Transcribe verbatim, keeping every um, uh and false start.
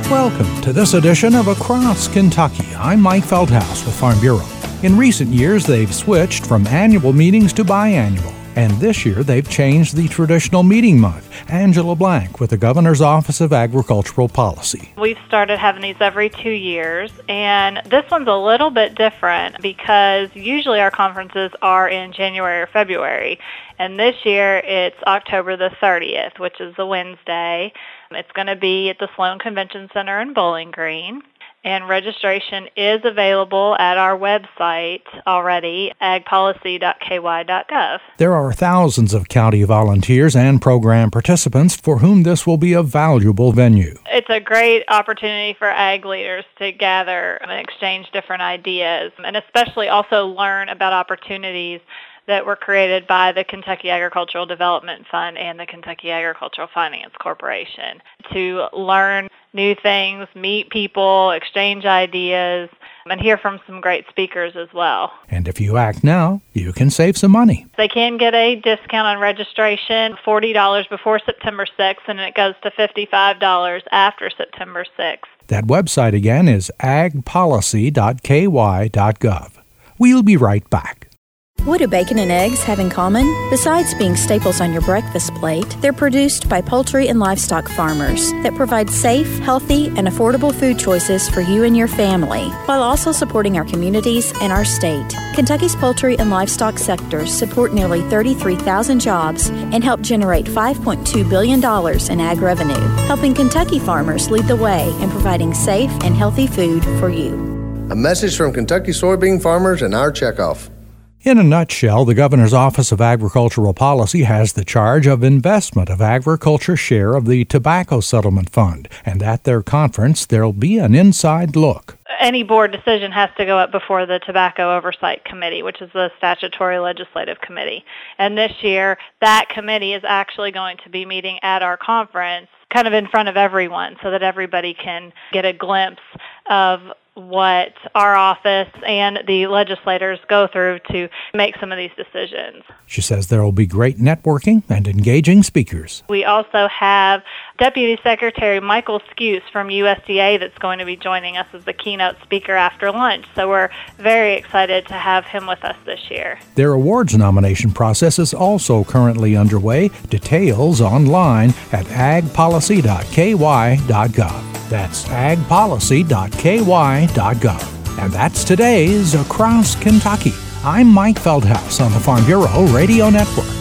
Welcome to this edition of Across Kentucky. I'm Mike Feldhaus with Farm Bureau. In recent years, they've switched from annual meetings to biannual. And this year, they've changed the traditional meeting month. Angela Blank with the Governor's Office of Agricultural Policy. We've started having these every two years, and this one's a little bit different because usually our conferences are in January or February, and this year it's October the thirtieth, which is a Wednesday. It's going to be at the Sloan Convention Center in Bowling Green. And registration is available at our website already, ag policy dot k y dot gov. There are thousands of county volunteers and program participants for whom this will be a valuable venue. It's a great opportunity for ag leaders to gather and exchange different ideas, and especially also learn about opportunities that were created by the Kentucky Agricultural Development Fund and the Kentucky Agricultural Finance Corporation to learn new things, meet people, exchange ideas, and hear from some great speakers as well. And if you act now, you can save some money. They can get a discount on registration, forty dollars before September sixth, and it goes to fifty-five dollars after September sixth. That website again is ag policy dot k y dot gov. We'll be right back. What do bacon and eggs have in common? Besides being staples on your breakfast plate, they're produced by poultry and livestock farmers that provide safe, healthy, and affordable food choices for you and your family, while also supporting our communities and our state. Kentucky's poultry and livestock sectors support nearly thirty-three thousand jobs and help generate five point two billion dollars in ag revenue, helping Kentucky farmers lead the way in providing safe and healthy food for you. A message from Kentucky soybean farmers and our checkoff. In a nutshell, the Governor's Office of Agricultural Policy has the charge of investment of agriculture's share of the Tobacco Settlement Fund, and at their conference, there'll be an inside look. Any board decision has to go up before the Tobacco Oversight Committee, which is the statutory legislative committee. And this year, that committee is actually going to be meeting at our conference, kind of in front of everyone, so that everybody can get a glimpse of what our office and the legislators go through to make some of these decisions. She says there will be great networking and engaging speakers. We also have Deputy Secretary Michael Skuse from U S D A that's going to be joining us as the keynote speaker after lunch, so we're very excited to have him with us this year. Their awards nomination process is also currently underway. Details online at ag policy dot k y dot gov. That's ag policy dot k y dot gov. And that's today's Across Kentucky. I'm Mike Feldhaus on the Farm Bureau Radio Network.